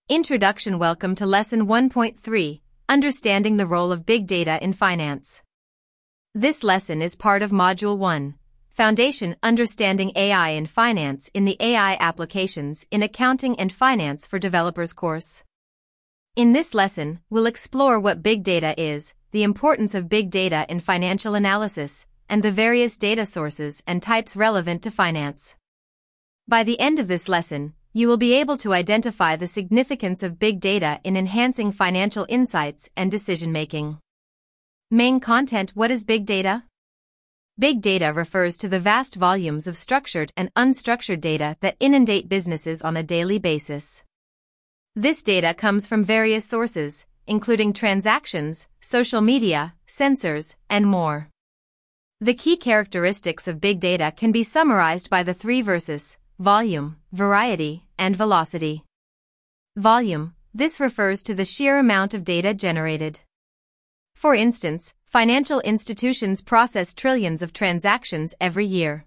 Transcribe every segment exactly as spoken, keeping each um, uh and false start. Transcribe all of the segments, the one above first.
Introduction. Welcome to Lesson one point three, Understanding the Role of Big Data in Finance. This lesson is part of Module one, Foundation Understanding A I in Finance in the A I Applications in Accounting and Finance for Developers course. In this lesson, we'll explore what big data is, the importance of big data in financial analysis, and the various data sources and types relevant to finance. By the end of this lesson, you will be able to identify the significance of big data in enhancing financial insights and decision-making. Main content. What is big data? Big data refers to the vast volumes of structured and unstructured data that inundate businesses on a daily basis. This data comes from various sources, including transactions, social media, sensors, and more. The key characteristics of big data can be summarized by the three verses: volume, variety, and velocity. Volume. This refers to the sheer amount of data generated. For instance, financial institutions process trillions of transactions every year.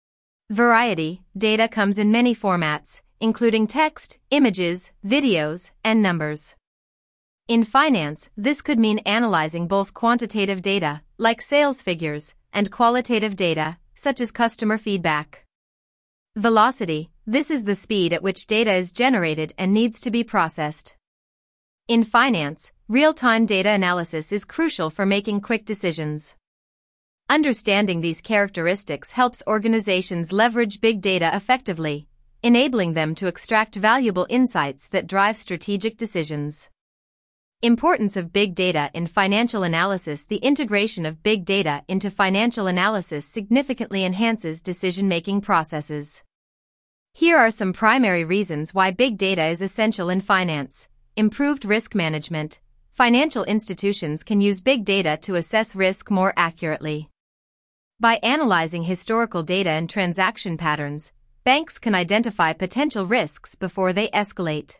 Variety. Data comes in many formats, including text, images, videos, and numbers. In finance, this could mean analyzing both quantitative data, like sales figures, and qualitative data, such as customer feedback. Velocity. This is the speed at which data is generated and needs to be processed. In finance, real-time data analysis is crucial for making quick decisions. Understanding these characteristics helps organizations leverage big data effectively, enabling them to extract valuable insights that drive strategic decisions. Importance of big data in financial analysis. The integration of big data into financial analysis significantly enhances decision-making processes. Here are some primary reasons why big data is essential in finance. Improved risk management. Financial institutions can use big data to assess risk more accurately. By analyzing historical data and transaction patterns, banks can identify potential risks before they escalate.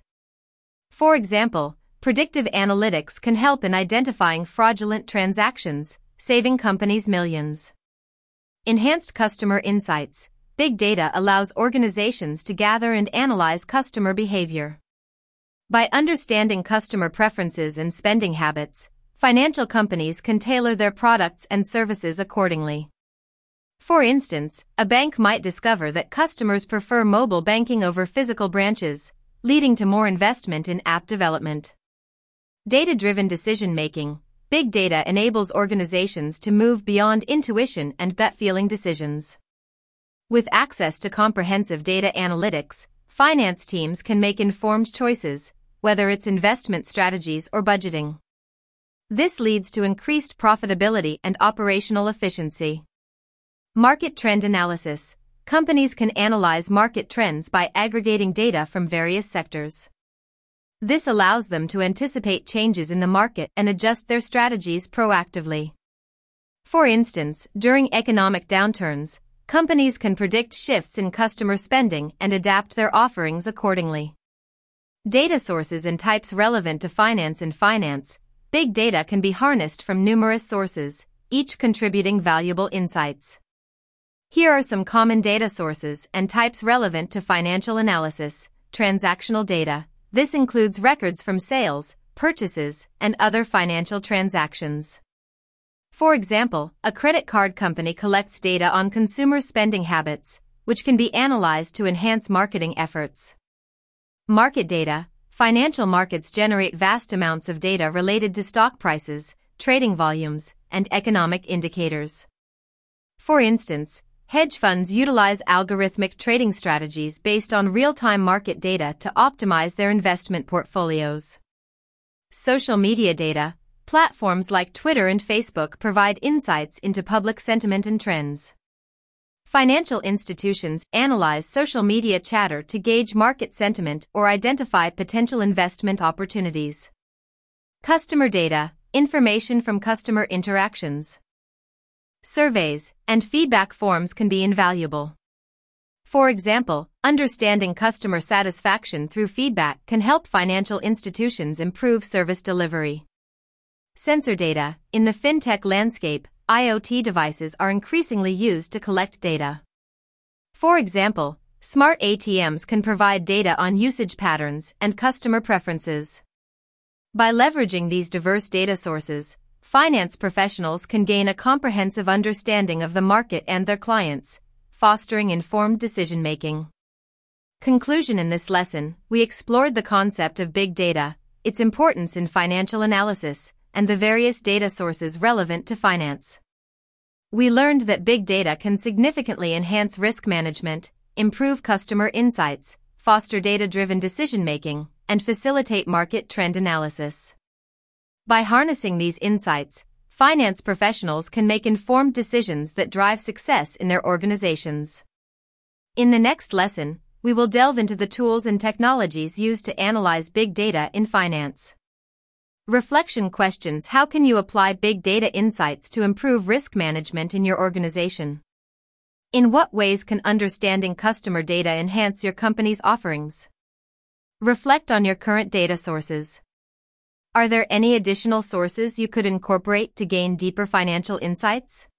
For example, predictive analytics can help in identifying fraudulent transactions, saving companies millions. Enhanced customer insights. Big data allows organizations to gather and analyze customer behavior. By understanding customer preferences and spending habits, financial companies can tailor their products and services accordingly. For instance, a bank might discover that customers prefer mobile banking over physical branches, leading to more investment in app development. Data-driven decision-making. Big data enables organizations to move beyond intuition and gut-feeling decisions. With access to comprehensive data analytics, finance teams can make informed choices, whether it's investment strategies or budgeting. This leads to increased profitability and operational efficiency. Market trend analysis. Companies can analyze market trends by aggregating data from various sectors. This allows them to anticipate changes in the market and adjust their strategies proactively. For instance, during economic downturns, companies can predict shifts in customer spending and adapt their offerings accordingly. Data sources and types relevant to finance. In finance, big data can be harnessed from numerous sources, each contributing valuable insights. Here are some common data sources and types relevant to financial analysis. Transactional data. This includes records from sales, purchases, and other financial transactions. For example, a credit card company collects data on consumer spending habits, which can be analyzed to enhance marketing efforts. Market data. Financial markets generate vast amounts of data related to stock prices, trading volumes, and economic indicators. For instance, hedge funds utilize algorithmic trading strategies based on real-time market data to optimize their investment portfolios. Social media data. Platforms like Twitter and Facebook provide insights into public sentiment and trends. Financial institutions analyze social media chatter to gauge market sentiment or identify potential investment opportunities. Customer data. Information from customer interactions. Surveys and feedback forms can be invaluable. For example, understanding customer satisfaction through feedback can help financial institutions improve service delivery. Sensor data. In the fintech landscape, I o T devices are increasingly used to collect data. For example, Smart A T Ms can provide data on usage patterns and customer preferences. By leveraging these diverse data sources, finance professionals can gain a comprehensive understanding of the market and their clients, fostering informed decision-making. Conclusion: in this lesson, we explored the concept of big data, its importance in financial analysis, and the various data sources relevant to finance. We learned that big data can significantly enhance risk management, improve customer insights, foster data-driven decision-making, and facilitate market trend analysis. By harnessing these insights, finance professionals can make informed decisions that drive success in their organizations. In the next lesson, we will delve into the tools and technologies used to analyze big data in finance. Reflection questions: how can you apply big data insights to improve risk management in your organization? In what ways can understanding customer data enhance your company's offerings? Reflect on your current data sources. Are there any additional sources you could incorporate to gain deeper financial insights?